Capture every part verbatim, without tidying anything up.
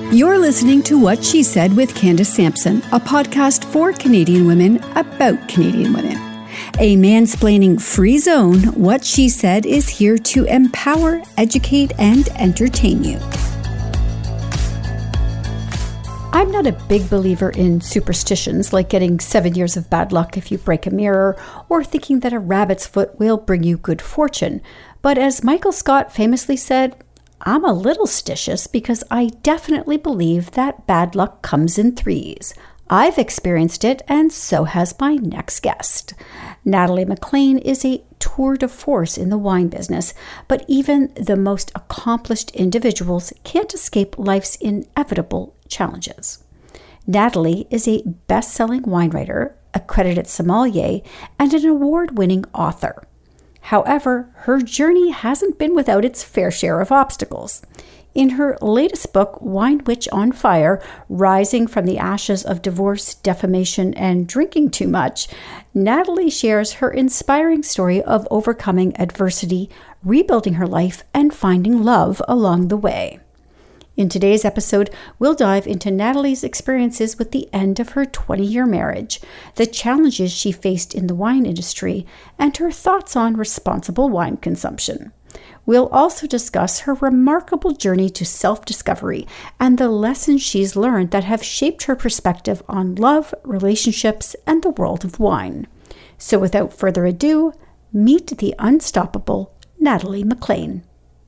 You're listening to What She Said with Candace Sampson, a podcast for Canadian women about Canadian women. A mansplaining free zone, What She Said is here to empower, educate, and entertain you. I'm not a big believer in superstitions, like getting seven years of bad luck if you break a mirror, or thinking that a rabbit's foot will bring you good fortune. But as Michael Scott famously said, I'm a little stitious because I definitely believe that bad luck comes in threes. I've experienced it, and so has my next guest. Natalie MacLean is a tour de force in the wine business, but even the most accomplished individuals can't escape life's inevitable challenges. Natalie is a best-selling wine writer, accredited sommelier, and an award-winning author. However, her journey hasn't been without its fair share of obstacles. In her latest book, Wine Witch on Fire, Rising from the Ashes of Divorce, Defamation, and Drinking Too Much, Natalie shares her inspiring story of overcoming adversity, rebuilding her life, and finding love along the way. In today's episode, we'll dive into Natalie's experiences with the end of her twenty-year marriage, the challenges she faced in the wine industry, and her thoughts on responsible wine consumption. We'll also discuss her remarkable journey to self-discovery and the lessons she's learned that have shaped her perspective on love, relationships, and the world of wine. So without further ado, meet the unstoppable Natalie MacLean.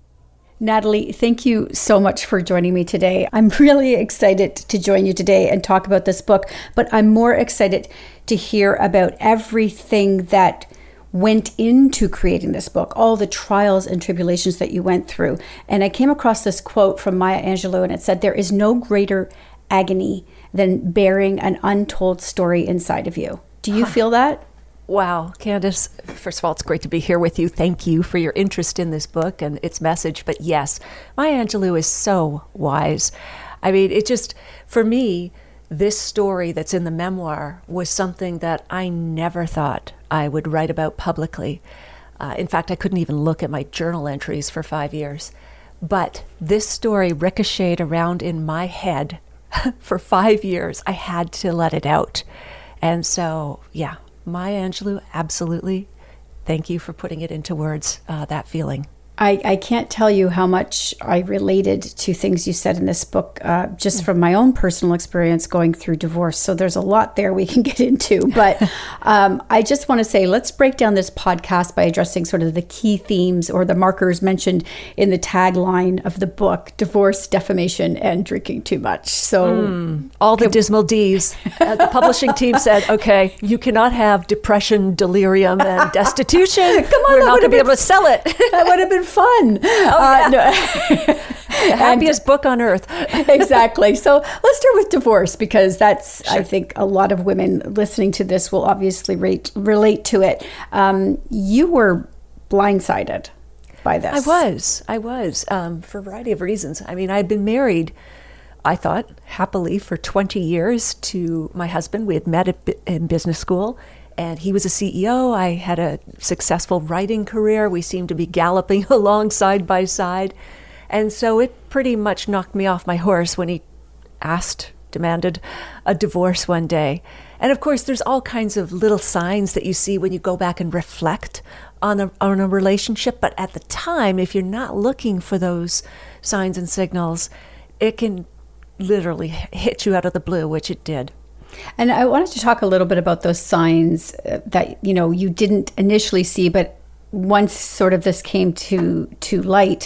Natalie, thank you so much for joining me today. I'm really excited to join you today and talk about this book, but I'm more excited to hear about everything that went into creating this book, all the trials and tribulations that you went through. And I came across this quote from Maya Angelou, and it said, "There is no greater agony than bearing an untold story inside of you." Do you feel that? Wow, Candace, first of all, it's great to be here with you. Thank you for your interest in this book and its message. But yes, Maya Angelou is so wise. I mean, it just, for me, this story that's in the memoir was something that I never thought I would write about publicly. Uh, in fact, I couldn't even look at my journal entries for five years. But this story ricocheted around in my head for five years. I had to let it out. And so, yeah. Maya Angelou, absolutely. Thank you for putting it into words, uh, that feeling. I, I can't tell you how much I related to things you said in this book, uh, just from my own personal experience going through divorce. So there's a lot there we can get into. But um, I just want to say, let's break down this podcast by addressing sort of the key themes or the markers mentioned in the tagline of the book: divorce, defamation, and drinking too much. So mm, all the can, dismal D's. Uh, the publishing team said, okay, you cannot have depression, delirium, and destitution. Come on, we're not going to be able to sell it. That would have been fun. Oh, uh, yeah. no. The happiest and, book on earth. Exactly. So let's start with divorce, because that's, sure. I think a lot of women listening to this will obviously rate, relate to it. Um, you were blindsided by this. I was. I was, um, for a variety of reasons. I mean, I'd been married, I thought, happily for twenty years to my husband. We had met at, in business school. And he was a C E O. I had a successful writing career. We seemed to be galloping along side by side. And so it pretty much knocked me off my horse when he asked, demanded a divorce one day. And of course, there's all kinds of little signs that you see when you go back and reflect on a, on a relationship. But at the time, if you're not looking for those signs and signals, it can literally hit you out of the blue, which it did. And I wanted to talk a little bit about those signs that, you know, you didn't initially see, but once sort of this came to to light,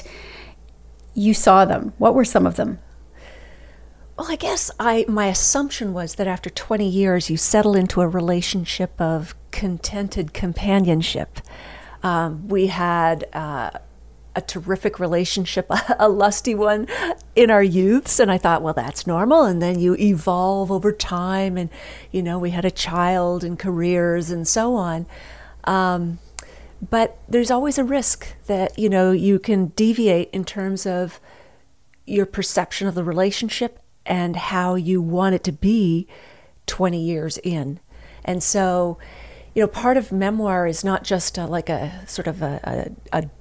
you saw them. What were some of them? Well, I guess I my assumption was that after twenty years, you settle into a relationship of contented companionship. Um, we had uh, a terrific relationship, a lusty one in our youths. And I thought, well, that's normal. And then you evolve over time. And, you know, we had a child and careers and so on. Um, but there's always a risk that, you know, you can deviate in terms of your perception of the relationship and how you want it to be twenty years in. And so, you know, part of memoir is not just a, like a sort of a, a, a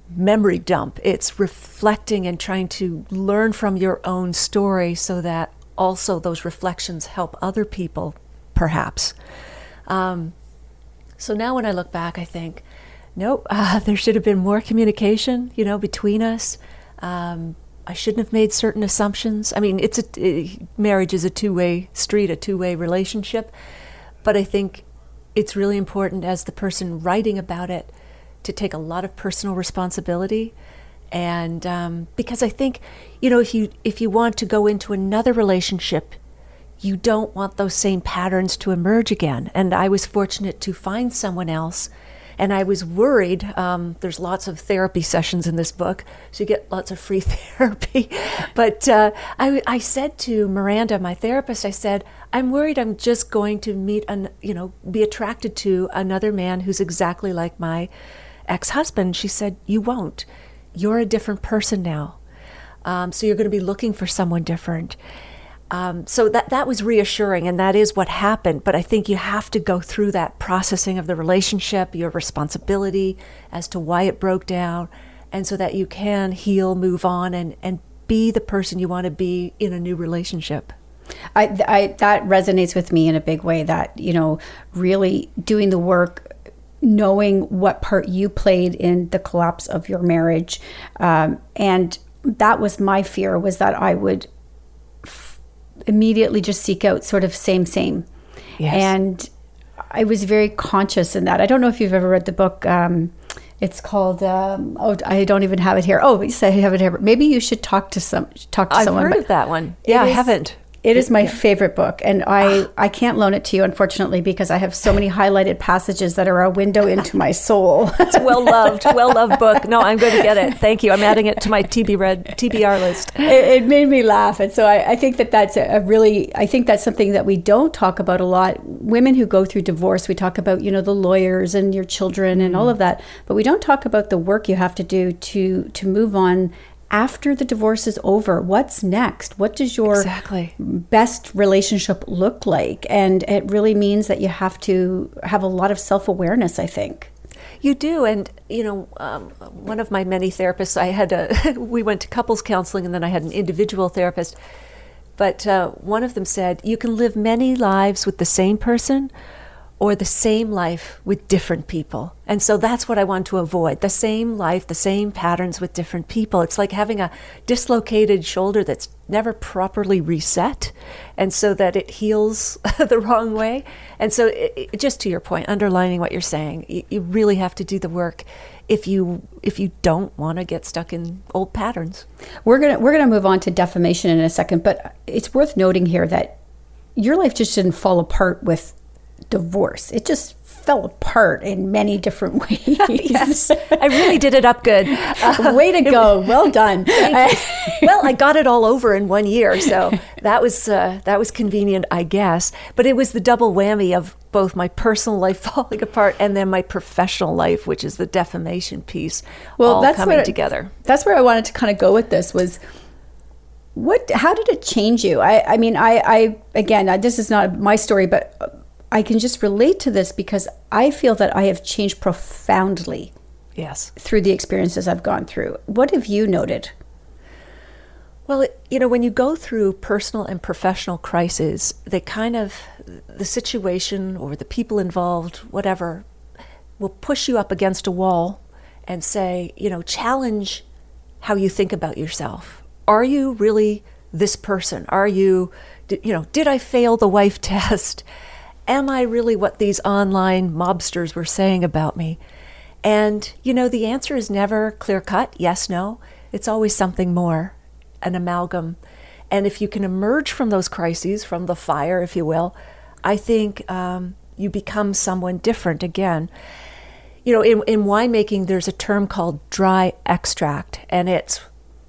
memory dump. It's reflecting and trying to learn from your own story so that also those reflections help other people, perhaps. Um, so now when I look back, I think, nope, uh, there should have been more communication, you know, between us. Um, I shouldn't have made certain assumptions. I mean, it's a, it, marriage is a two-way street, a two-way relationship. But I think it's really important as the person writing about it to take a lot of personal responsibility. And um, because I think, you know, if you if you want to go into another relationship, you don't want those same patterns to emerge again. And I was fortunate to find someone else. And I was worried, um, there's lots of therapy sessions in this book, so you get lots of free therapy. But uh, I, I said to Miranda, my therapist, I said, I'm worried I'm just going to meet, an, you know, be attracted to another man who's exactly like my ex-husband. She said, you won't. You're a different person now. Um, so you're going to be looking for someone different. Um, so that that was reassuring, and that is what happened. But I think you have to go through that processing of the relationship, your responsibility as to why it broke down, and so that you can heal, move on, and, and be the person you want to be in a new relationship. I, I that resonates with me in a big way, that, you know, really doing the work, knowing what part you played in the collapse of your marriage. Um, and that was my fear, was that I would immediately just seek out sort of same, same. Yes. And I was very conscious in that. I don't know if you've ever read the book. Um, it's called, um, oh, I don't even have it here. Oh, yes, I have it here. Maybe you should talk to some, talk to I've someone. I've heard of that one. Yeah, is, I haven't. It is my favorite book, and I, I can't loan it to you, unfortunately, because I have so many highlighted passages that are a window into my soul. It's a well-loved, well-loved book. No, I'm going to get it. Thank you. I'm adding it to my T B read T B R list. It, it made me laugh, and so I, I think that that's a really, I think that's something that we don't talk about a lot. Women who go through divorce, we talk about, you know, the lawyers and your children and mm. all of that, but we don't talk about the work you have to do to to move on after the divorce is over. What's next? What does your exactly. best relationship look like? And it really means that you have to have a lot of self-awareness, I think. You do. And, you know, um, one of my many therapists, I had a, we went to couples counseling, and then I had an individual therapist. But uh, one of them said, you can live many lives with the same person, or the same life with different people. And so that's what I want to avoid. The same life, the same patterns with different people. It's like having a dislocated shoulder that's never properly reset, and so that it heals the wrong way. And so it, it, just to your point, underlining what you're saying, you, you really have to do the work if you if you don't want to get stuck in old patterns. We're gonna we're gonna move on to defamation in a second, but it's worth noting here that your life just didn't fall apart with divorce. It just fell apart in many different ways. Yes, I really did it up good. Uh, Way to go. Well done. Well, I got it all over in one year, so that was uh, that was convenient, I guess. But it was the double whammy of both my personal life falling apart and then my professional life, which is the defamation piece, well, all that's coming what, together. That's where I wanted to kind of go with this was, what? How did it change you? I, I mean, I, I again, this is not my story, but I can just relate to this because I feel that I have changed profoundly. Yes. Through the experiences I've gone through. What have you noted? Well, it, you know, when you go through personal and professional crises, they kind of, the situation or the people involved, whatever, will push you up against a wall and say, you know, challenge how you think about yourself. Are you really this person? Are you, you know, did I fail the wife test? Am I really what these online mobsters were saying about me? And, you know, the answer is never clear-cut, yes, no. It's always something more, an amalgam. And if you can emerge from those crises, from the fire, if you will, I think um, you become someone different again. You know, in, in winemaking, there's a term called dry extract, and it's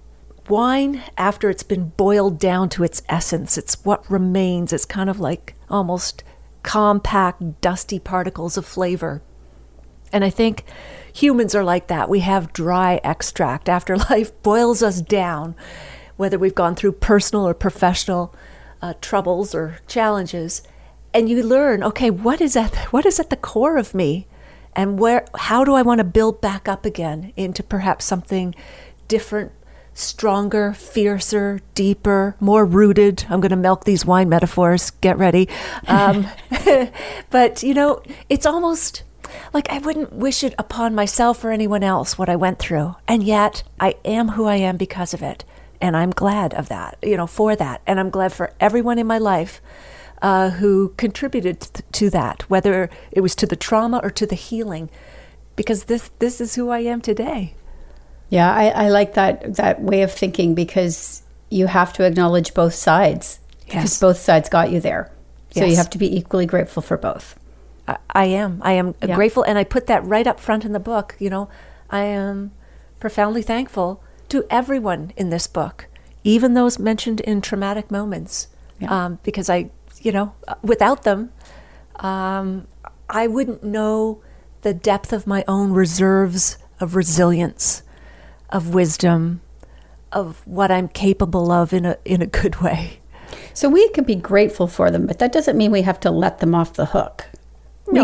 wine after it's been boiled down to its essence. It's what remains. It's kind of like almost compact, dusty particles of flavor. And I think humans are like that. We have dry extract after life boils us down, whether we've gone through personal or professional uh, troubles or challenges. And you learn, okay, what is at what is at the core of me? And where, how do I want to build back up again into perhaps something different, stronger, fiercer, deeper, more rooted? I'm going to milk these wine metaphors. Get ready. Um, but, you know, it's almost like I wouldn't wish it upon myself or anyone else what I went through. And yet I am who I am because of it. And I'm glad of that, you know, for that. And I'm glad for everyone in my life uh, who contributed t- to that, whether it was to the trauma or to the healing, because this this is who I am today. Yeah, I, I like that that way of thinking, because you have to acknowledge both sides, because Yes. both sides got you there. So Yes. you have to be equally grateful for both. I, I am. I am Yeah. grateful, and I put that right up front in the book. You know, I am profoundly thankful to everyone in this book, even those mentioned in traumatic moments, Yeah. um, because I, you know, without them, um, I wouldn't know the depth of my own reserves of resilience, of wisdom, of what I'm capable of in a in a good way. So we can be grateful for them, but that doesn't mean we have to let them off the hook. No.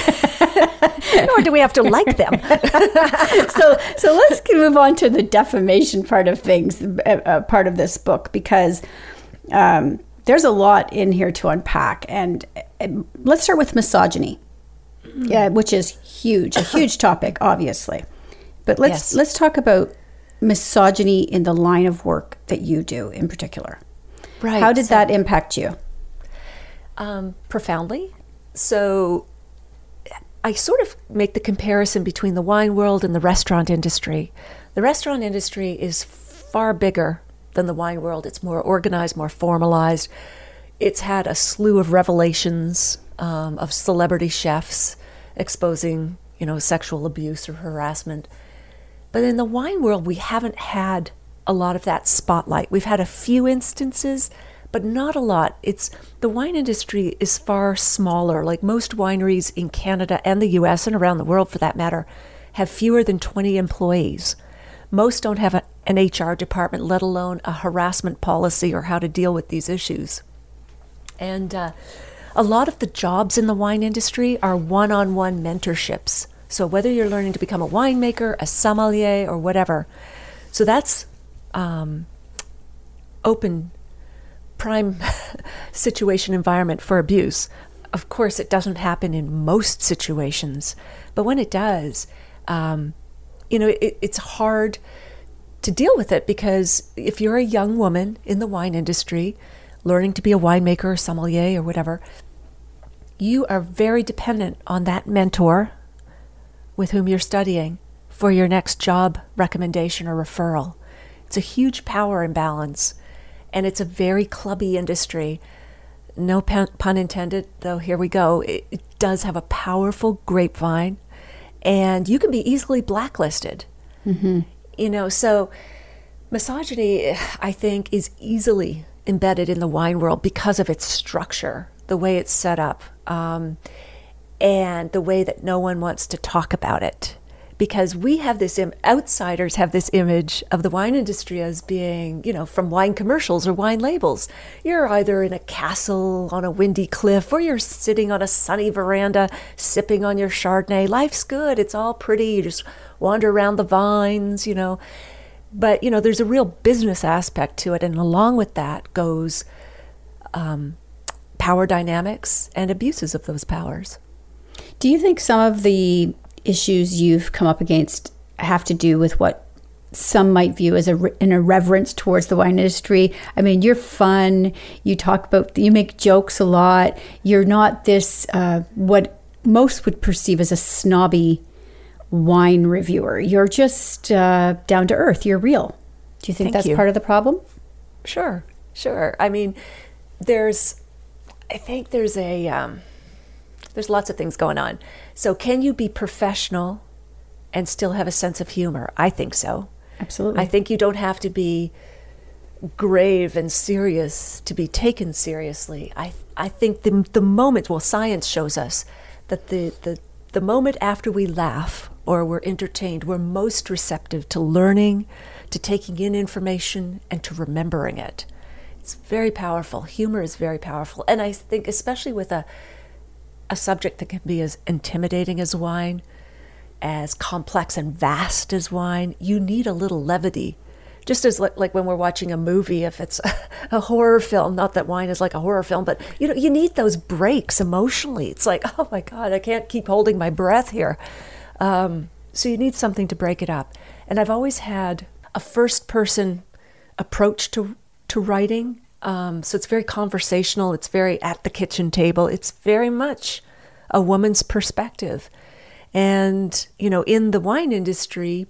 Nor do we have to like them. so so let's move on to the defamation part of things, uh, uh, part of this book, because um, there's a lot in here to unpack. And uh, let's start with misogyny, yeah, which is huge, a huge topic, obviously. But let's Yes. let's talk about misogyny in the line of work that you do in particular. Right. How did so- that impact you? Um, profoundly. So I sort of make the comparison between the wine world and the restaurant industry. The restaurant industry is far bigger than the wine world. It's more organized, more formalized. It's had a slew of revelations um, of celebrity chefs exposing, you know, sexual abuse or harassment. But in the wine world, we haven't had a lot of that spotlight. We've had a few instances, but not a lot. It's the wine industry is far smaller. Like most wineries in Canada and the U S and around the world for that matter have fewer than twenty employees. Most don't have a, an H R department, let alone a harassment policy or how to deal with these issues. And uh, a lot of the jobs in the wine industry are one-on-one mentorships. So whether you're learning to become a winemaker, a sommelier, or whatever. So that's um, open prime situation environment for abuse. Of course, it doesn't happen in most situations, but when it does, um, you know, it, it's hard to deal with it, because if you're a young woman in the wine industry, learning to be a winemaker or sommelier or whatever, you are very dependent on that mentor with whom you're studying for your next job recommendation or referral. It's a huge power imbalance. And it's a very clubby industry. No pun, pun intended, though here we go. It, it does have a powerful grapevine, and you can be easily blacklisted. Mm-hmm. You know, so misogyny, I think, is easily embedded in the wine world because of its structure, the way it's set up, um, and the way that no one wants to talk about it. Because we have this, Im- outsiders have this image of the wine industry as being, you know, from wine commercials or wine labels. You're either in a castle on a windy cliff, or you're sitting on a sunny veranda sipping on your Chardonnay. Life's good. It's all pretty. You just wander around the vines, you know. But, you know, there's a real business aspect to it. And along with that goes um, power dynamics and abuses of those powers. Do you think some of the issues you've come up against have to do with what some might view as a, an irreverence towards the wine industry? I mean, you're fun. You talk about, you make jokes a lot. You're not this, uh, what most would perceive as a snobby wine reviewer. You're just uh, down to earth. You're real. Do you think Thank that's you. part of the problem? Sure, sure. I mean, there's, I think there's a, um, there's lots of things going on. So can you be professional and still have a sense of humor? I think so. Absolutely. I think you don't have to be grave and serious to be taken seriously. I I think the the moment, well, science shows us that the, the, the moment after we laugh or we're entertained, we're most receptive to learning, to taking in information, and to remembering it. It's very powerful. Humor is very powerful. And I think especially with a a subject that can be as intimidating as wine, as complex and vast as wine, you need a little levity. Just as like, like when we're watching a movie, if it's a, a horror film, not that wine is like a horror film, but you know, you need those breaks emotionally. It's like, oh my God, I can't keep holding my breath here. Um, so you need something to break it up. And I've always had a first person approach to, to writing. Um, so it's very conversational. It's very at the kitchen table. It's very much a woman's perspective. And, you know, in the wine industry,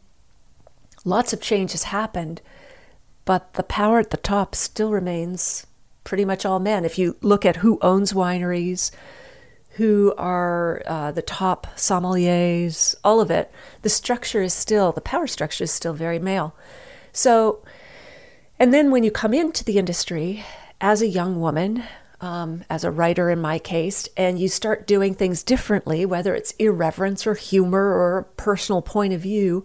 lots of change has happened, but the power at the top still remains pretty much all men. If you look at who owns wineries, who are uh, the top sommeliers, all of it, the structure is still, the power structure is still very male. So, and then when you come into the industry as a young woman, um, as a writer in my case, and you start doing things differently, whether it's irreverence or humor or a personal point of view,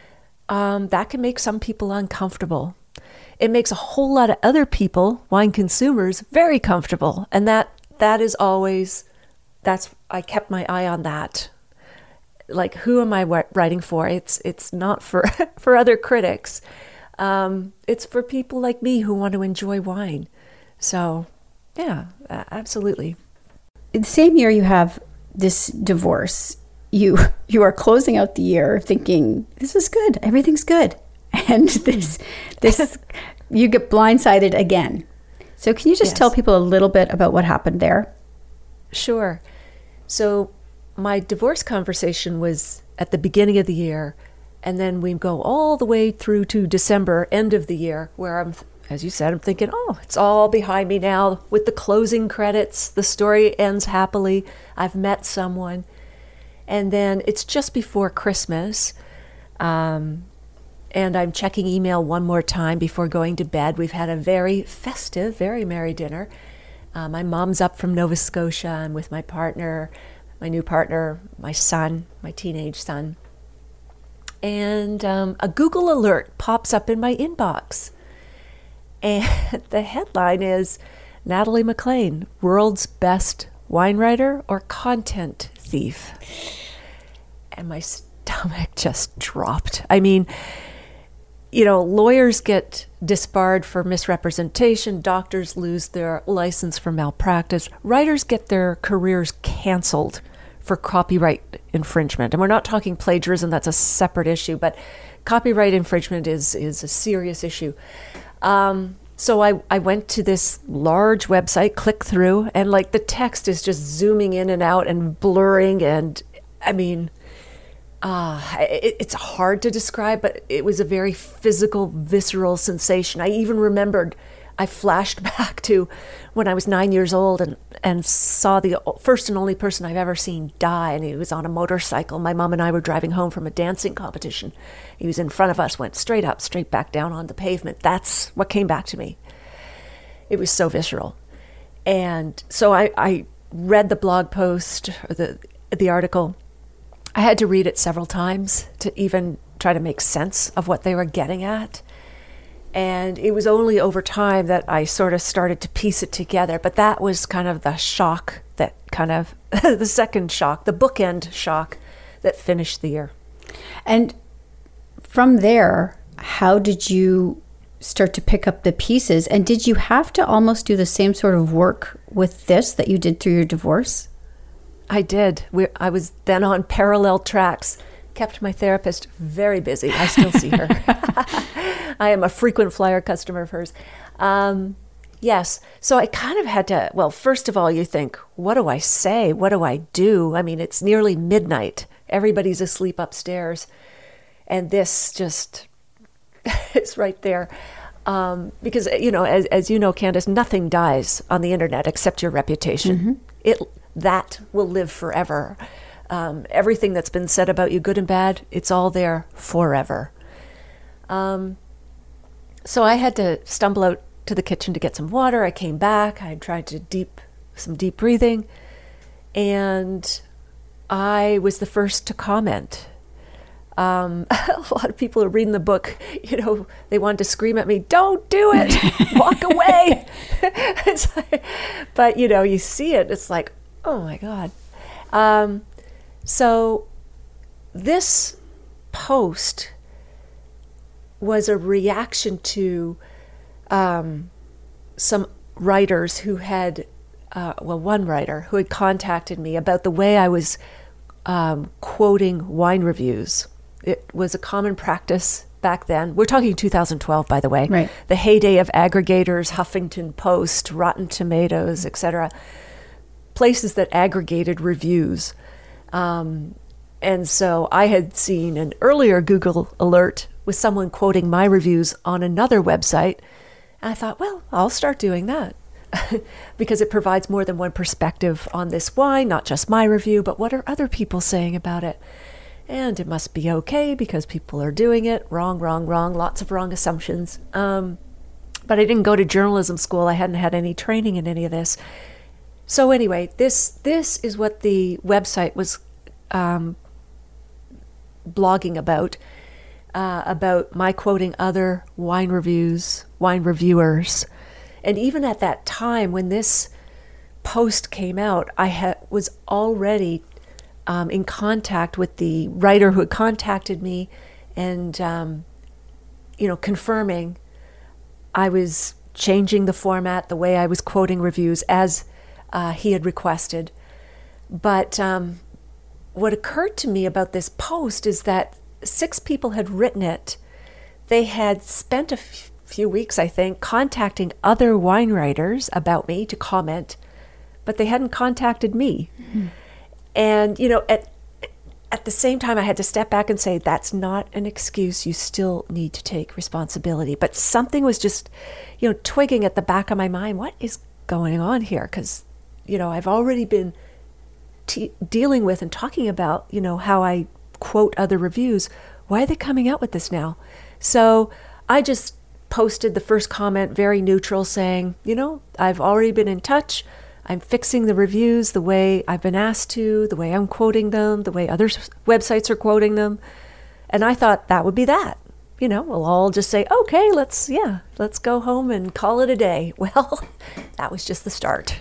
um, that can make some people uncomfortable. It makes a whole lot of other people, wine consumers, very comfortable. And that that is always, that's, I kept my eye on that. Like, who am I writing for? It's it's not for, for other critics. Um, it's for people like me who want to enjoy wine. So, yeah, absolutely. The same year you have this divorce, you you are closing out the year thinking, this is good, everything's good. And this, this you get blindsided again. So can you just yes. tell people a little bit about what happened there? Sure. So my divorce conversation was at the beginning of the year, and then we go all the way through to December, end of the year, where I'm, as you said, I'm thinking, oh, it's all behind me now. With the closing credits, the story ends happily. I've met someone. And then it's just before Christmas, um, and I'm checking email one more time before going to bed. We've had a very festive, very merry dinner. Uh, my mom's up from Nova Scotia. I'm with my partner, my new partner, my son, my teenage son. And um, a Google alert pops up in my inbox. And the headline is, Natalie MacLean, world's best wine writer or content thief. And my stomach just dropped. I mean, you know, lawyers get disbarred for misrepresentation, doctors lose their license for malpractice, writers get their careers canceled for copyright infringement. And we're not talking plagiarism, that's a separate issue, but copyright infringement is, is a serious issue. Um, so I, I went to this large website, click through, and like the text is just zooming in and out and blurring. And I mean, uh, it, it's hard to describe, but it was a very physical, visceral sensation. I even remembered, I flashed back to when I was nine years old and, and saw the first and only person I've ever seen die. And he was on a motorcycle. My mom and I were driving home from a dancing competition. He was in front of us, went straight up, straight back down on the pavement. That's what came back to me. It was so visceral. And so I, I read the blog post, or the the article. I had to read it several times to even try to make sense of what they were getting at. And it was only over time that I sort of started to piece it together. But that was kind of the shock that kind of, the second shock, the bookend shock that finished the year. And from there, how did you start to pick up the pieces? And did you have to almost do the same sort of work with this that you did through your divorce? I did. We, I was then on parallel tracks. Kept my therapist very busy. I still see her. I am a frequent flyer customer of hers. Um, yes. So I kind of had to, well, first of all, you think, what do I say? What do I do? I mean, it's nearly midnight. Everybody's asleep upstairs. And this just is right there. Um, because, you know, as, as you know, Candace, nothing dies on the internet except your reputation. Mm-hmm. It that will live forever. Um, everything that's been said about you, good and bad, it's all there forever. Um, so I had to stumble out to the kitchen to get some water. I came back. I tried to deep some deep breathing, and I was the first to comment. Um, a lot of people are reading the book, you know, they wanted to scream at me, don't do it, walk away. It's like, but, you know, you see it, it's like, oh my God. Um, so this post was a reaction to um, some writers who had, uh, well, one writer who had contacted me about the way I was um, quoting wine reviews. It was a common practice back then. We're talking two thousand twelve, by the way. Right. The heyday of aggregators, Huffington Post, Rotten Tomatoes, et cetera. Places that aggregated reviews. Um, and so I had seen an earlier Google alert with someone quoting my reviews on another website. And I thought, well, I'll start doing that because it provides more than one perspective on this wine, not just my review, but what are other people saying about it? And it must be okay because people are doing it. Wrong, wrong, wrong. Lots of wrong assumptions. Um, but I didn't go to journalism school. I hadn't had any training in any of this. So anyway, this this is what the website was um, blogging about, uh, about my quoting other wine reviews, wine reviewers. And even at that time when this post came out, I ha- was already Um, in contact with the writer who had contacted me and, um, you know, confirming I was changing the format, the way I was quoting reviews as uh, he had requested. But um, what occurred to me about this post is that six people had written it. They had spent a f- few weeks, I think, contacting other wine writers about me to comment, but they hadn't contacted me. Mm-hmm. And, you know, at at the same time, I had to step back and say, that's not an excuse. You still need to take responsibility. But something was just, you know, twigging at the back of my mind. What is going on here? Because, you know, I've already been t- dealing with and talking about, you know, how I quote other reviews. Why are they coming out with this now? So I just posted the first comment, very neutral, saying, you know, I've already been in touch. I'm fixing the reviews the way I've been asked to, the way I'm quoting them, the way other websites are quoting them. And I thought that would be that. You know, we'll all just say, okay, let's, yeah, let's go home and call it a day. Well, that was just the start.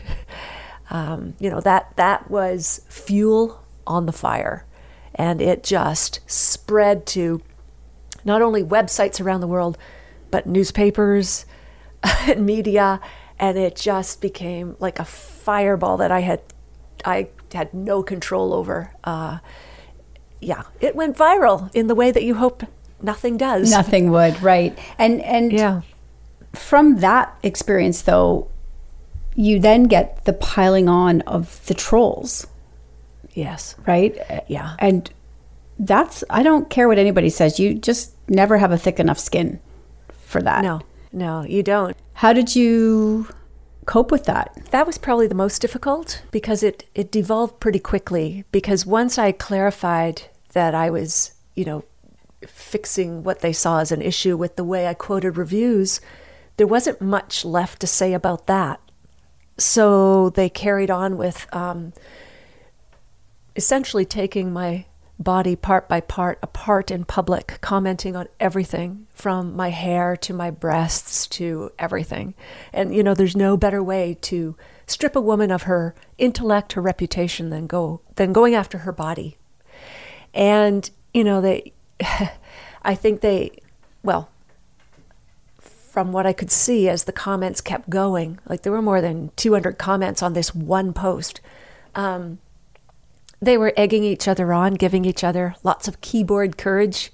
Um, you know, that that was fuel on the fire. And it just spread to not only websites around the world, but newspapers and media. And it just became like a fireball that I had, I had no control over. Uh, yeah, it went viral in the way that you hope nothing does. Nothing would, right? And and yeah. From that experience, though, you then get the piling on of the trolls. Yes. Right. Yeah. And that's, I don't care what anybody says. You just never have a thick enough skin for that. No. No, you don't. How did you cope with that? That was probably the most difficult because it, it devolved pretty quickly. Because once I clarified that I was, you know, fixing what they saw as an issue with the way I quoted reviews, there wasn't much left to say about that. So they carried on with um, essentially taking my body part by part apart in public, commenting on everything from my hair to my breasts to everything. And, you know, there's no better way to strip a woman of her intellect, her reputation than go than going after her body. And, you know, they, I think they, well, from what I could see as the comments kept going, like there were more than two hundred comments on this one post. Um, They were egging each other on, giving each other lots of keyboard courage.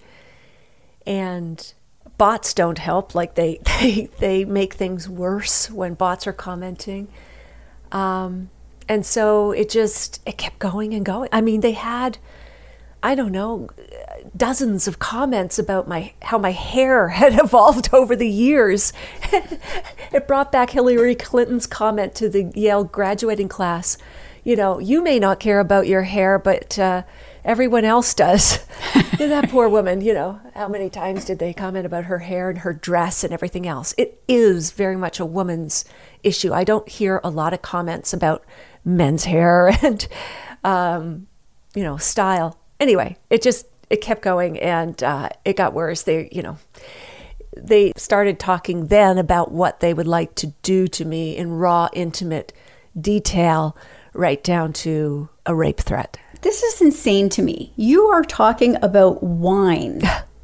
And bots don't help. Like they they, they make things worse when bots are commenting. Um, and so it just, it kept going and going. I mean, they had, I don't know, dozens of comments about my how my hair had evolved over the years. It brought back Hillary Clinton's comment to the Yale graduating class. You know, you may not care about your hair, but uh, everyone else does. That poor woman, you know, how many times did they comment about her hair and her dress and everything else? It is very much a woman's issue. I don't hear a lot of comments about men's hair and, um, you know, style. Anyway, it just, it kept going and uh, it got worse. They, you know, they started talking then about what they would like to do to me in raw, intimate detail, right down to a rape threat. This is insane to me. You are talking about wine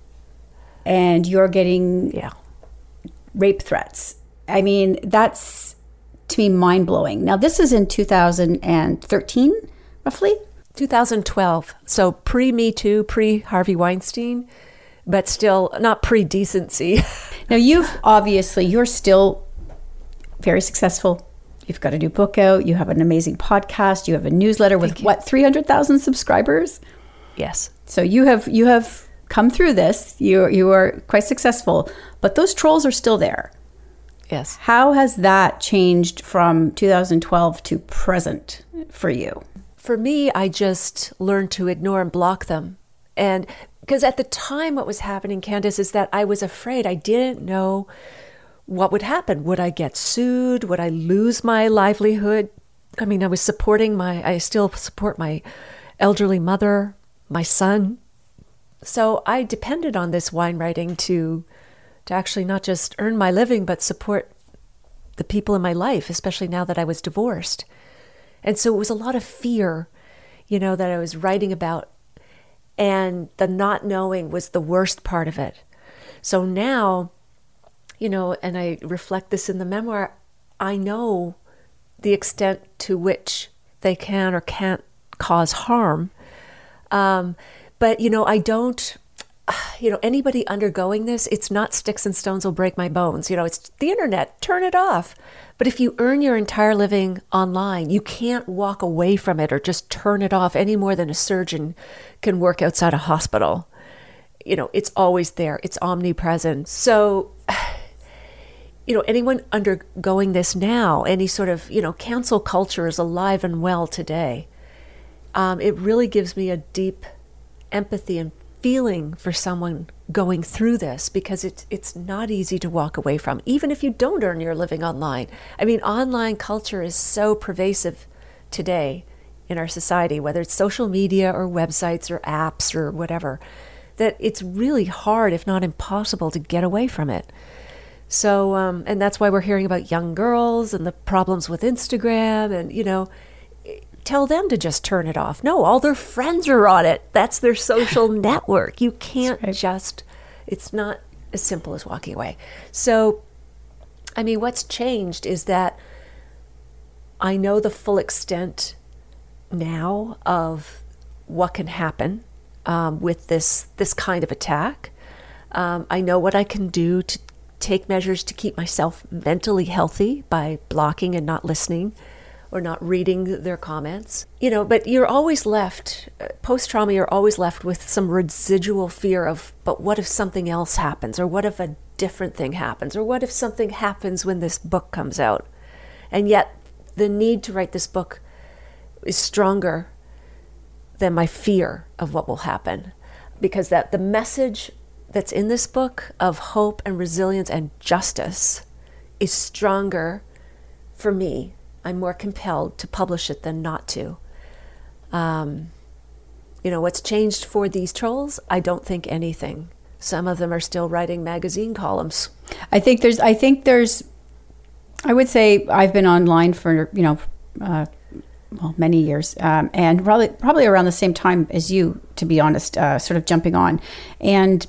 and you're getting Yeah. rape threats. I mean, that's, to me, mind-blowing. Now, this is in two thousand thirteen, roughly? two thousand twelve. So pre-Me Too, pre-Harvey Weinstein, but still not pre-decency. Now, you've obviously, you're still very successful. You've got a new book out. You have an amazing podcast. You have a newsletter with, Thank you. what, three hundred thousand subscribers? Yes. So you have you have come through this. You you are quite successful, but those trolls are still there. Yes. How has that changed from two thousand twelve to present for you? For me, I just learned to ignore and block them. And because at the time what was happening, Candace, is that I was afraid. I didn't know what would happen. Would I get sued? Would I lose my livelihood? I mean, I was supporting my, I still support my elderly mother, my son. So I depended on this wine writing to, to actually not just earn my living, but support the people in my life, especially now that I was divorced. And so it was a lot of fear, you know, that I was writing about. And the not knowing was the worst part of it. So now, you know, and I reflect this in the memoir, I know the extent to which they can or can't cause harm. Um, but, you know, I don't, you know, anybody undergoing this, it's not sticks and stones will break my bones. You know, it's the internet, turn it off. But if you earn your entire living online, you can't walk away from it or just turn it off any more than a surgeon can work outside a hospital. You know, it's always there. It's omnipresent. So, you know, anyone undergoing this now, any sort of, you know, cancel culture is alive and well today. Um, it really gives me a deep empathy and feeling for someone going through this, because it's it's not easy to walk away from, even if you don't earn your living online. I mean, online culture is so pervasive today in our society, whether it's social media or websites or apps or whatever, that it's really hard, if not impossible, to get away from it. So, um, and that's why we're hearing about young girls and the problems with Instagram and, you know, tell them to just turn it off. No, all their friends are on it. That's their social network. You can't right. just, it's not as simple as walking away. So, I mean, what's changed is that I know the full extent now of what can happen um, with this, this kind of attack. Um, I know what I can do to take measures to keep myself mentally healthy by blocking and not listening or not reading their comments. You know, but you're always left, post-trauma, you're always left with some residual fear of, but what if something else happens? Or what if a different thing happens? Or what if something happens when this book comes out? And yet the need to write this book is stronger than my fear of what will happen. Because that the message that's in this book of hope and resilience and justice is stronger for me. I'm more compelled to publish it than not to. Um, you know, what's changed for these trolls? I don't think anything. Some of them are still writing magazine columns. I think there's, I think there's, I would say I've been online for, you know, uh, well, many years, um, and probably, probably around the same time as you, to be honest, uh, sort of jumping on. And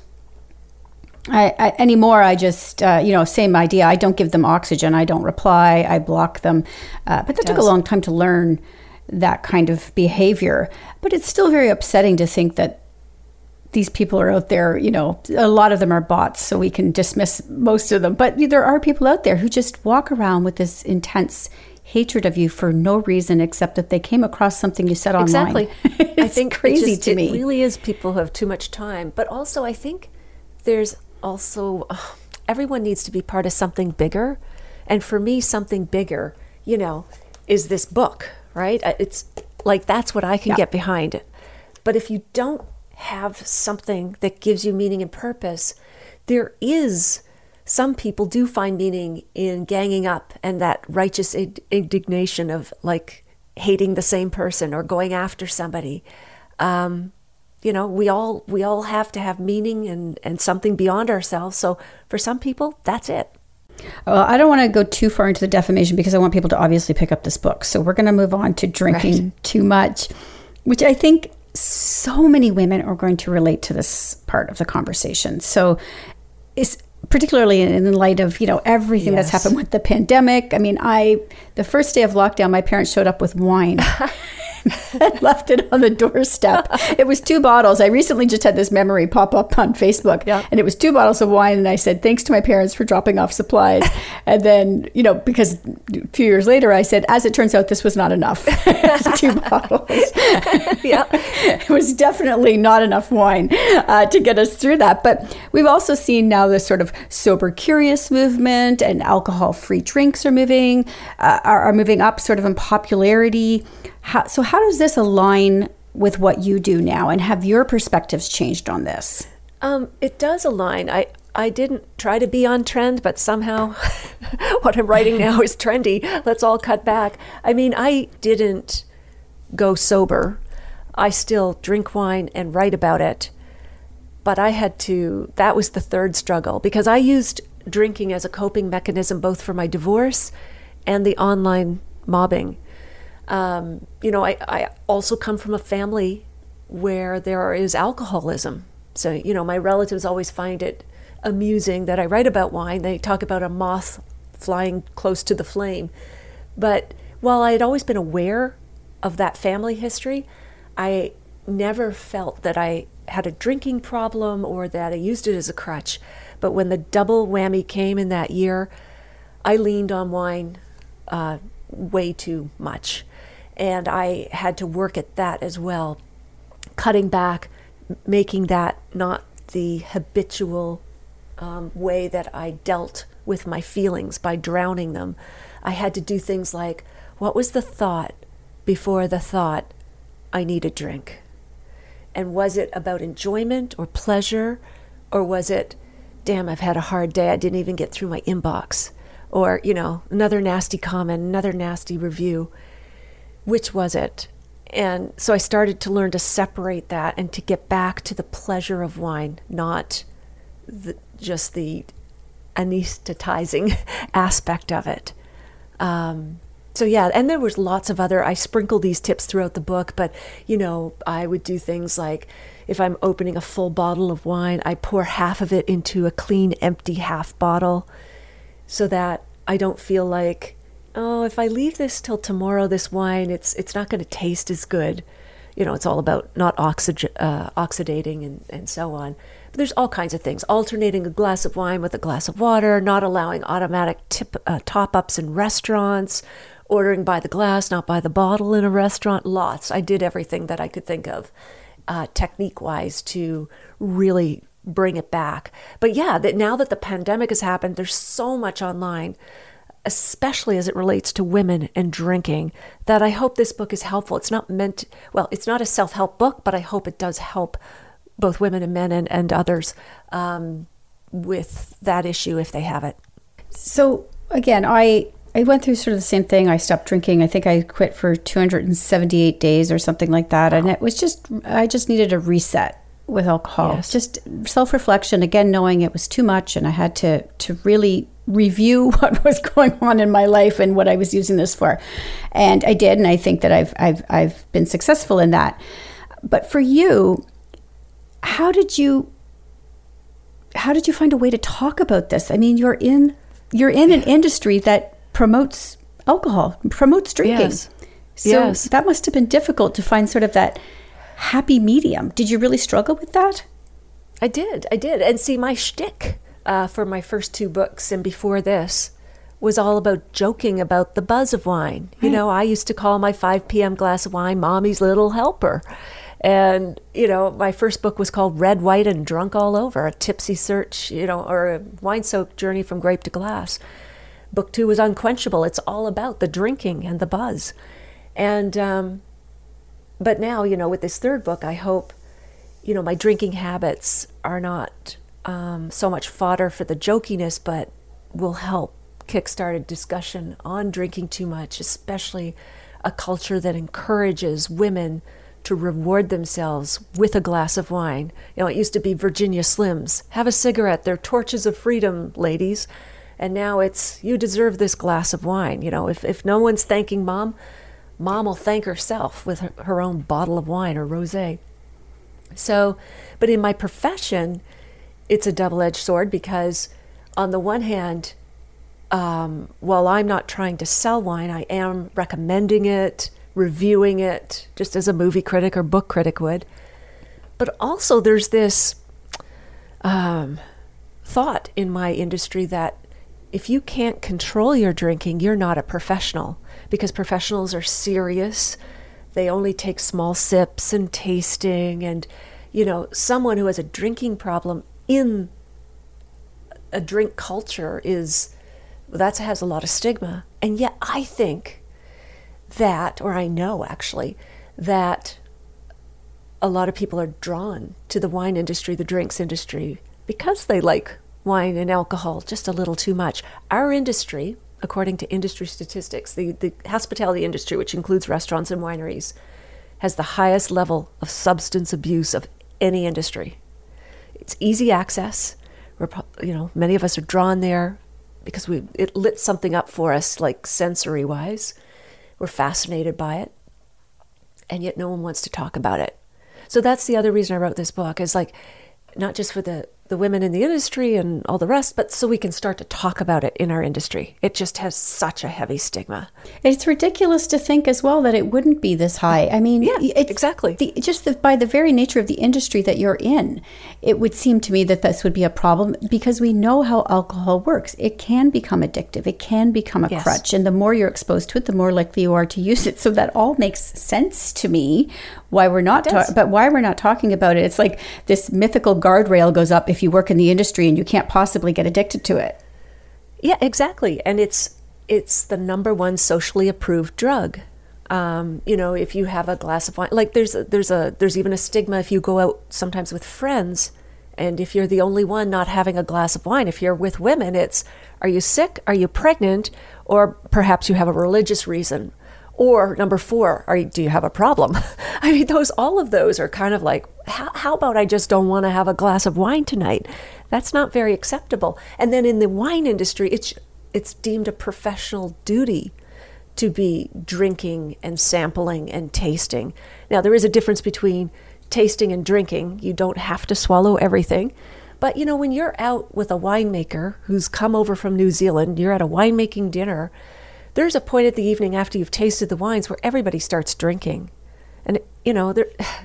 I, I, anymore, I just, uh, you know, same idea. I don't give them oxygen. I don't reply. I block them. Uh, but that took a long time to learn that kind of behavior. But it's still very upsetting to think that these people are out there, you know, a lot of them are bots, so we can dismiss most of them. But there are people out there who just walk around with this intense hatred of you for no reason except that they came across something you said online. Exactly. I think crazy just, to me. It really is people who have too much time. But also, I think there's also, uh, everyone needs to be part of something bigger. And for me, something bigger, you know, is this book, right? It's like, that's what I can yeah. get behind it. But if you don't have something that gives you meaning and purpose, there is, some people do find meaning in ganging up and that righteous indignation of like hating the same person or going after somebody. Um, You know, we all we all have to have meaning and, and something beyond ourselves. So for some people, that's it. Well, I don't want to go too far into the defamation because I want people to obviously pick up this book. So we're going to move on to drinking right. too much. which I think so many women are going to relate to this part of the conversation. So it's particularly in light of, you know, everything yes. that's happened with the pandemic. I mean, I, the first day of lockdown, my parents showed up with wine. and left it on the doorstep. It was two bottles. I recently just had this memory pop up on Facebook, yeah. and it was two bottles of wine. And I said, thanks to my parents for dropping off supplies. And then, you know, because a few years later, I said, as it turns out, this was not enough. Two bottles. Yeah, it was definitely not enough wine uh, to get us through that. But we've also seen now this sort of sober curious movement, and alcohol-free drinks are moving, uh, are, are moving up sort of in popularity. How, so how does this align with what you do now, and have your perspectives changed on this? Um, it does align. I, I didn't try to be on trend, but somehow what I'm writing now is trendy. Let's all cut back. I mean, I didn't go sober. I still drink wine and write about it. But I had to, that was the third struggle, because I used drinking as a coping mechanism both for my divorce and the online mobbing. Um, you know, I, I also come from a family where there is alcoholism. So, you know, my relatives always find it amusing that I write about wine. They talk about a moth flying close to the flame. But while I had always been aware of that family history, I never felt that I had a drinking problem or that I used it as a crutch. But when the double whammy came in that year, I leaned on wine uh, way too much. And I had to work at that as well, cutting back, making that not the habitual um, way that I dealt with my feelings by drowning them. I had to do things like, what was the thought before the thought, I need a drink? And was it about enjoyment or pleasure? Or was it, damn, I've had a hard day, I didn't even get through my inbox? Or, you know, another nasty comment, another nasty review. Which was it? And so I started to learn to separate that and to get back to the pleasure of wine, not the, just the anesthetizing aspect of it. Um, so yeah, and there was lots of other, I sprinkled these tips throughout the book, but you know, I would do things like, if I'm opening a full bottle of wine, I pour half of it into a clean, empty half bottle so that I don't feel like, oh, if I leave this till tomorrow, this wine, it's it's not going to taste as good. You know, it's all about not oxig- uh, oxidating and, and so on. But there's all kinds of things. Alternating a glass of wine with a glass of water, not allowing automatic tip, uh, top-ups in restaurants, ordering by the glass, not by the bottle in a restaurant. Lots. I did everything that I could think of uh, technique-wise to really bring it back. But yeah, that now that the pandemic has happened, there's so much online, especially as it relates to women and drinking, that I hope this book is helpful. It's not meant, well, it's not a self-help book, but I hope it does help both women and men and, and others um, with that issue if they have it. So again, I, I went through sort of the same thing. I stopped drinking. I think I quit for two hundred seventy-eight days or something like that. Wow. And it was just, I just needed a reset with alcohol. Yes. Just self-reflection, again, knowing it was too much, and I had to to really review what was going on in my life and what I was using this for. And I did, and I think that I've I've I've been successful in that. But for you, how did you how did you find a way to talk about this? I mean, you're in you're in an industry that promotes alcohol, promotes drinking. Yes. So yes. That must have been difficult to find sort of that happy medium. Did you really struggle with that? I did. I did. And see, my shtick uh, for my first two books and before this was all about joking about the buzz of wine. Right. You know, I used to call my five p.m. glass of wine Mommy's Little Helper. And, you know, my first book was called Red, White, and Drunk All Over, a tipsy search, you know, or a wine-soaked journey from grape to glass. Book two was Unquenchable. It's all about the drinking and the buzz. And, um, but now, you know, with this third book, I hope, you know, my drinking habits are not um, so much fodder for the jokiness, but will help kickstart a discussion on drinking too much, especially a culture that encourages women to reward themselves with a glass of wine. You know, it used to be Virginia Slims. Have a cigarette. They're torches of freedom, ladies. And now it's, you deserve this glass of wine. You know, if, if no one's thanking mom, mom will thank herself with her, her own bottle of wine or rosé. So, but in my profession, it's a double-edged sword because on the one hand, um, while I'm not trying to sell wine, I am recommending it, reviewing it, just as a movie critic or book critic would. But also there's this um, thought in my industry that if you can't control your drinking, you're not a professional, because professionals are serious. They only take small sips and tasting, and, you know, someone who has a drinking problem in a drink culture is, that has a lot of stigma. And yet I think that, or I know actually, that a lot of people are drawn to the wine industry, the drinks industry, because they like wine and alcohol just a little too much. Our industry, according to industry statistics, the, the hospitality industry, which includes restaurants and wineries, has the highest level of substance abuse of any industry. It's easy access. We're, you know, many of us are drawn there because we it lit something up for us, like sensory-wise. We're fascinated by it, and yet no one wants to talk about it. So that's the other reason I wrote this book, is like, not just for the, the women in the industry and all the rest, but so we can start to talk about it in our industry. It just has such a heavy stigma. It's ridiculous to think as well that it wouldn't be this high. I mean, yeah, it's exactly. The, just the, by the very nature of the industry that you're in, it would seem to me that this would be a problem, because we know how alcohol works. It can become addictive. It can become a Yes. crutch. And the more you're exposed to it, the more likely you are to use it. So that all makes sense to me. Why we're not, ta- but why we're not talking about it. It's like this mythical guardrail goes up if you work in the industry and you can't possibly get addicted to it. Yeah, exactly. And it's it's the number one socially approved drug. Um, you know, if you have a glass of wine, like there's a, there's a there's even a stigma if you go out sometimes with friends, and if you're the only one not having a glass of wine. If you're with women, it's, are you sick? Are you pregnant? Or perhaps you have a religious reason. Or number four, are you, do you have a problem? I mean, those, all of those are kind of like, how, how about I just don't want to have a glass of wine tonight? That's not very acceptable. And then in the wine industry, it's it's deemed a professional duty to be drinking and sampling and tasting. Now, there is a difference between tasting and drinking. You don't have to swallow everything. But, you know, when you're out with a winemaker who's come over from New Zealand, you're at a winemaking dinner, there's a point at the evening after you've tasted the wines where everybody starts drinking. And, you know,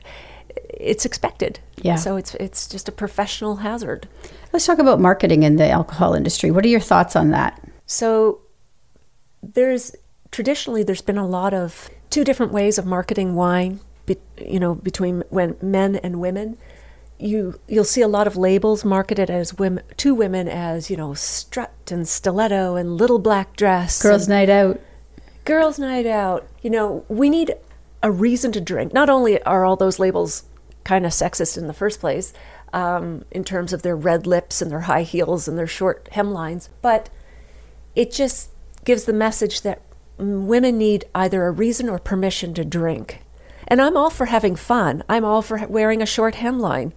it's expected. Yeah. So it's it's just a professional hazard. Let's talk about marketing in the alcohol industry. What are your thoughts on that? So there's, traditionally, there's been a lot of two different ways of marketing wine, be, you know, between when men and women. You, you'll see a lot of labels marketed as women, to women as, you know, strut and stiletto and little black dress. Girls' night out. Girls' night out. You know, we need a reason to drink. Not only are all those labels kind of sexist in the first place, um, in terms of their red lips and their high heels and their short hemlines, but it just gives the message that women need either a reason or permission to drink. And I'm all for having fun. I'm all for wearing a short hemline.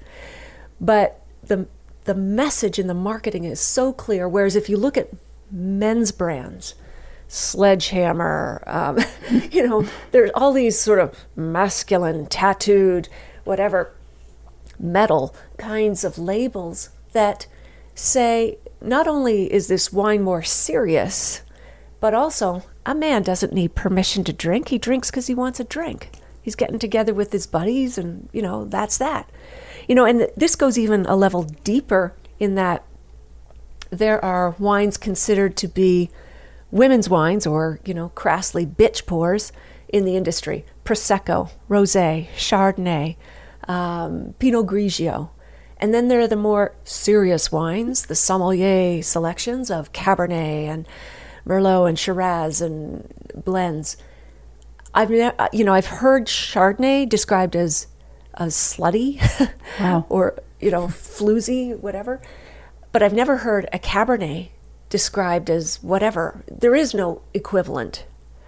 But the the message in the marketing is so clear. Whereas if you look at men's brands, Sledgehammer, um, you know, there's all these sort of masculine, tattooed, whatever, metal kinds of labels that say, not only is this wine more serious, but also a man doesn't need permission to drink. He drinks because he wants a drink. He's getting together with his buddies, and, you know, that's that. You know, and this goes even a level deeper in that there are wines considered to be women's wines, or, you know, crassly bitch pours in the industry. Prosecco, Rosé, Chardonnay, um, Pinot Grigio. And then there are the more serious wines, the sommelier selections of Cabernet and Merlot and Shiraz and blends. I've ne- you know I've heard Chardonnay described as as slutty, wow, or, you know, floozy, whatever, but I've never heard a Cabernet described as whatever. There is no equivalent.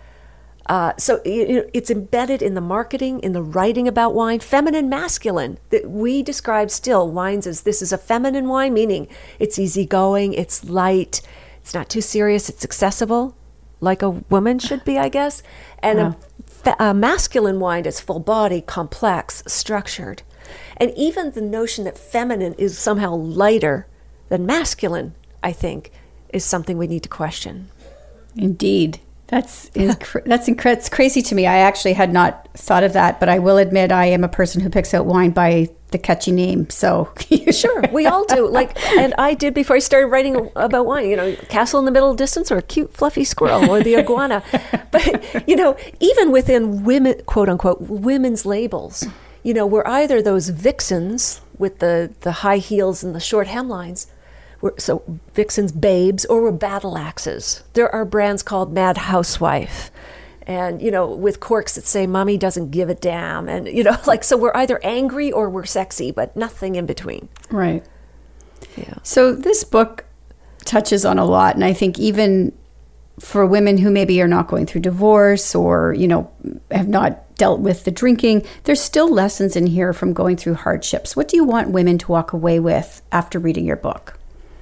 Uh, so it, it's embedded in the marketing, in the writing about wine, feminine, masculine. That we describe still wines as, this is a feminine wine, meaning it's easygoing, it's light, it's not too serious, it's accessible, like a woman should be, I guess. And wow. a fa- uh, masculine wine is full body, complex, structured. And even the notion that feminine is somehow lighter than masculine, I think, is something we need to question. Indeed. That's inc- that's inc- it's crazy to me. I actually had not thought of that, but I will admit I am a person who picks out wine by the catchy name. So sure, we all do. Like, and I did before I started writing about wine. You know, castle in the middle distance, or a cute fluffy squirrel, or the iguana. But you know, even within women, quote unquote, women's labels, you know, we're either those vixens with the the high heels and the short hemlines. We're, so vixens, babes, or we're battle axes. There are brands called Mad Housewife, and you know, with corks that say "Mommy doesn't give a damn," and you know, like, so we're either angry or we're sexy, but nothing in between. Right. Yeah. So this book touches on a lot, and I think even for women who maybe are not going through divorce or you know have not dealt with the drinking, there's still lessons in here from going through hardships. What do you want women to walk away with after reading your book?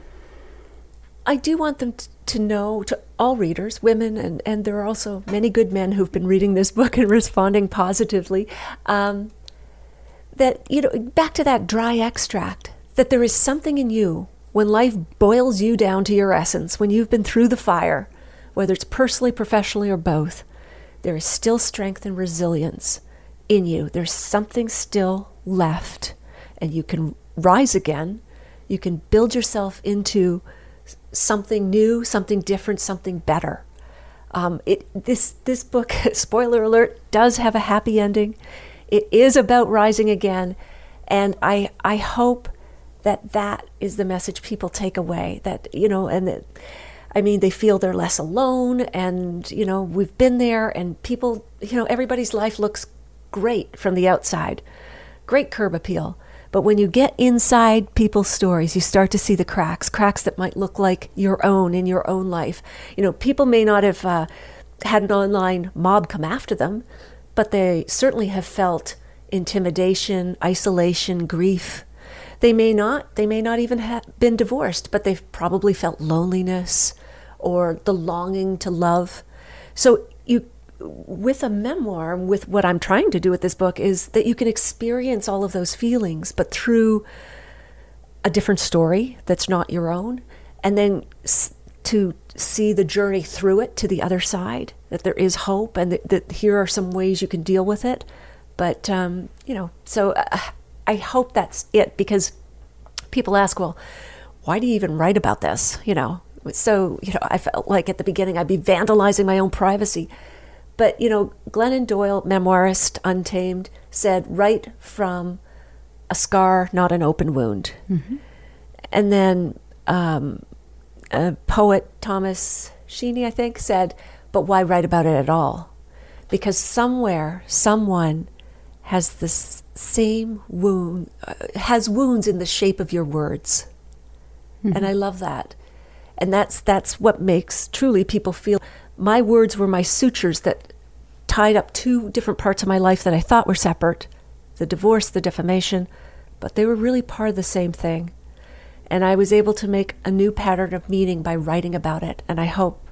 I do want them t- to know, to all readers, women, and, and there are also many good men who've been reading this book and responding positively, um, that, you know, back to that dry extract, that there is something in you when life boils you down to your essence, when you've been through the fire, whether it's personally, professionally, or both, there is still strength and resilience in you. There's something still left, and you can rise again. You can build yourself into something new, something different, something better. Um, it this this book, spoiler alert, does have a happy ending. It is about rising again, and I I hope that that is the message people take away. That you know, and that, I mean, they feel they're less alone, and you know, we've been there, and people, you know, everybody's life looks great from the outside, great curb appeal. But when you get inside people's stories, you start to see the cracks, cracks that might look like your own in your own life. You know, people may not have uh, had an online mob come after them, but they certainly have felt intimidation, isolation, grief. They may not, they may not even have been divorced, but they've probably felt loneliness or the longing to love. So you, with a memoir, with what I'm trying to do with this book, is that you can experience all of those feelings, but through a different story that's not your own, and then s- to see the journey through it to the other side, that there is hope, and that, that here are some ways you can deal with it. But, um, you know, so uh, I hope that's it, because people ask, well, why do you even write about this? You know, so, you know, I felt like at the beginning I'd be vandalizing my own privacy. But, you know, Glennon Doyle, memoirist, Untamed, said, write from a scar, not an open wound. Mm-hmm. And then um, a poet, Thomas Sheeny, I think, said, but why write about it at all? Because somewhere, someone has this same wound, uh, has wounds in the shape of your words. Mm-hmm. And I love that. And that's that's what makes truly people feel. My words were my sutures that tied up two different parts of my life that I thought were separate, the divorce, the defamation, but they were really part of the same thing. And I was able to make a new pattern of meaning by writing about it. And I hope,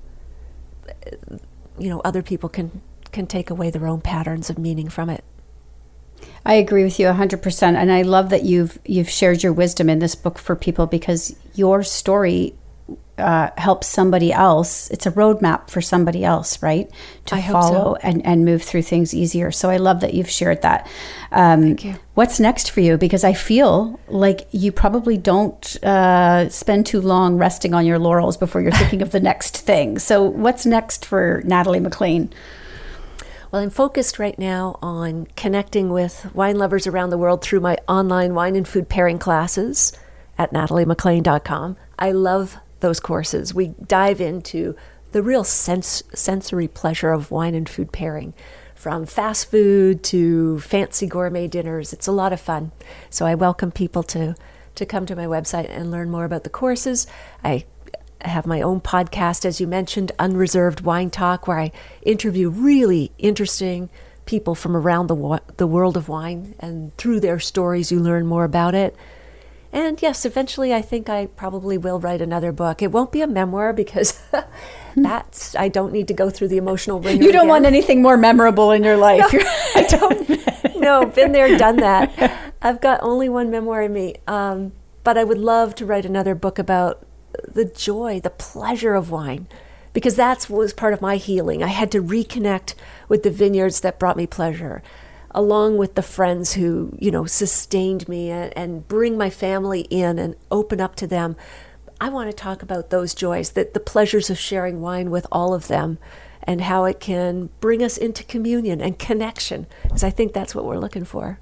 you know, other people can, can take away their own patterns of meaning from it. I agree with you one hundred percent. And I love that you've you've shared your wisdom in this book for people, because your story uh, helps somebody else. It's a roadmap for somebody else, right? To I hope follow so. and, and move through things easier. So I love that you've shared that. Um, Thank you. What's next for you? Because I feel like you probably don't uh, spend too long resting on your laurels before you're thinking of the next thing. So what's next for Natalie MacLean? Well, I'm focused right now on connecting with wine lovers around the world through my online wine and food pairing classes at natalie maclean dot com. I love those courses. We dive into the real sense, sensory pleasure of wine and food pairing, from fast food to fancy gourmet dinners. It's a lot of fun. So I welcome people to, to come to my website and learn more about the courses. I have my own podcast, as you mentioned, Unreserved Wine Talk, where I interview really interesting people from around the wa- the world of wine, and through their stories you learn more about it. And yes, eventually I think I probably will write another book. It won't be a memoir because that's, I don't need to go through the emotional ringer. You don't again. want anything more memorable in your life. No, I don't. No, been there, done that. I've got only one memoir in me. Um, but I would love to write another book about the joy, the pleasure of wine, because that was part of my healing. I had to reconnect with the vineyards that brought me pleasure, along with the friends who, you know, sustained me and, and bring my family in and open up to them. I want to talk about those joys, that the pleasures of sharing wine with all of them and how it can bring us into communion and connection, because I think that's what we're looking for.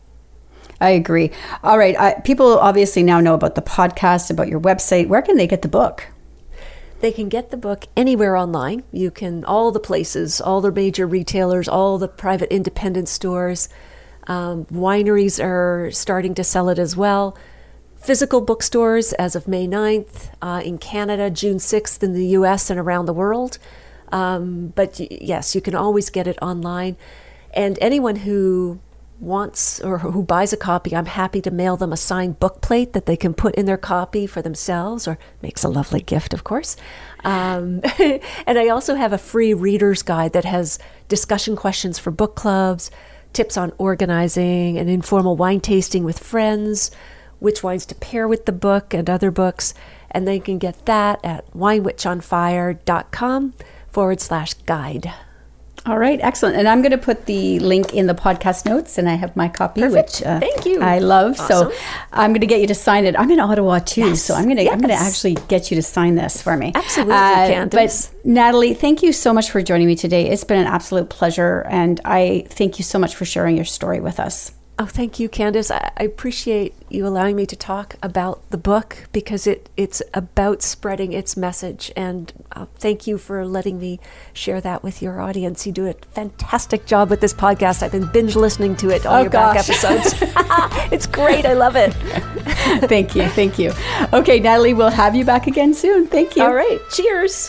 I agree. All right. I, people obviously now know about the podcast, about your website. Where can they get the book? They can get the book anywhere online. You can, all the places, all the major retailers, all the private independent stores. Um, wineries are starting to sell it as well. Physical bookstores as of May ninth, uh, in Canada, June sixth in the U S and around the world. Um, but y- yes, you can always get it online. And anyone who wants or who buys a copy, I'm happy to mail them a signed book plate that they can put in their copy for themselves, or makes a lovely gift, of course. Um, and I also have a free reader's guide that has discussion questions for book clubs, tips on organizing and informal wine tasting with friends, which wines to pair with the book and other books. And they can get that at winewitchonfire.com forward slash guide. All right, excellent. And I'm going to put the link in the podcast notes, and I have my copy, Perfect. which uh, Thank you. I love. Awesome. So I'm going to get you to sign it. I'm in Ottawa too, Yes. so I'm going to Yes. I'm going to actually get you to sign this for me. Absolutely, uh, Candace. But Natalie, thank you so much for joining me today. It's been an absolute pleasure, and I thank you so much for sharing your story with us. Oh, thank you, Candace. I I appreciate you allowing me to talk about the book, because it, it's about spreading its message. And uh, thank you for letting me share that with your audience. You do a fantastic job with this podcast. I've been binge listening to it, all Oh, your back gosh. episodes. It's great. I love it. Thank you. Thank you. Okay, Natalie, we'll have you back again soon. Thank you. All right. Cheers.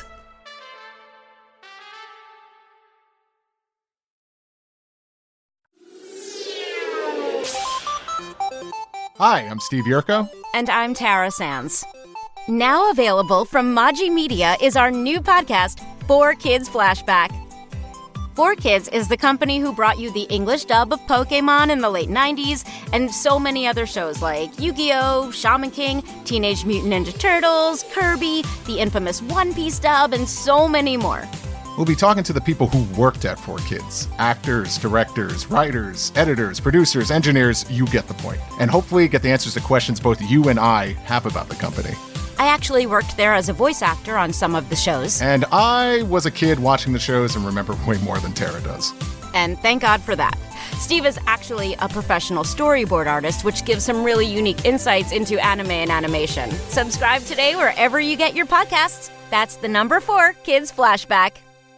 Hi, I'm Steve Yerko. And I'm Tara Sands. Now available from Maji Media is our new podcast, four Kids Flashback. four Kids is the company who brought you the English dub of Pokemon in the late nineties and so many other shows like Yu-Gi-Oh!, Shaman King, Teenage Mutant Ninja Turtles, Kirby, the infamous One Piece dub, and so many more. We'll be talking to the people who worked at four Kids. Actors, directors, writers, editors, producers, engineers, you get the point. And hopefully get the answers to questions both you and I have about the company. I actually worked there as a voice actor on some of the shows. And I was a kid watching the shows and remember way more than Tara does. And thank God for that. Steve is actually a professional storyboard artist, which gives some really unique insights into anime and animation. Subscribe today wherever you get your podcasts. That's the number four Kids Flashback.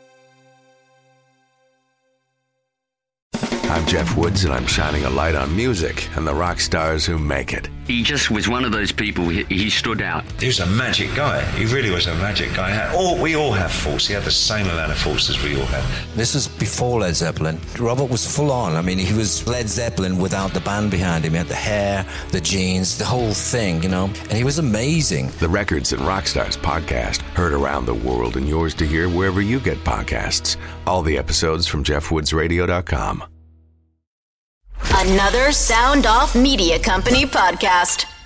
I'm Jeff Woods, and I'm shining a light on music and the rock stars who make it. He just was one of those people, he, he stood out. He was a magic guy. He really was a magic guy. He had all, we all have faults. He had the same amount of faults as we all had. This was before Led Zeppelin. Robert was full on. I mean, he was Led Zeppelin without the band behind him. He had the hair, the jeans, the whole thing, you know. And he was amazing. The Records and Rockstars podcast, heard around the world and yours to hear wherever you get podcasts. All the episodes from jeff woods radio dot com. Another Sound Off Media Company podcast.